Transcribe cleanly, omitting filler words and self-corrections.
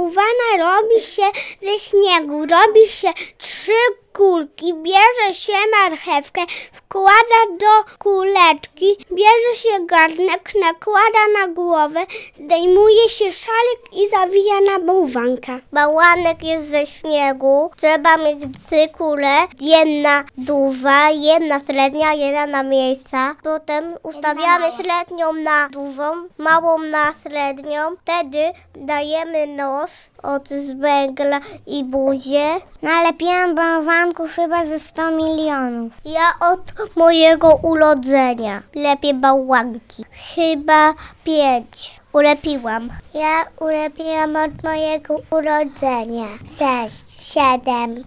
bałwana robi się ze śniegu, robi się 3 kulki, bierze się marchewkę, wkłada do kuleczki, bierze się garnek, nakłada na głowę, zdejmuje się szalik i zawija na bałwanka. Bałwanek jest ze śniegu, trzeba mieć 3 kule, jedna duża, jedna średnia, jedna na miejsca. Potem ustawiamy średnią na dużą, małą na średnią, wtedy dajemy nos, oczy z węgla i buzię. Nalepiłam bałwanków chyba ze 100 milionów. Ja od mojego urodzenia lepię bałwanki. Chyba 5 ulepiłam. Ja ulepiłam od mojego urodzenia 6, 7.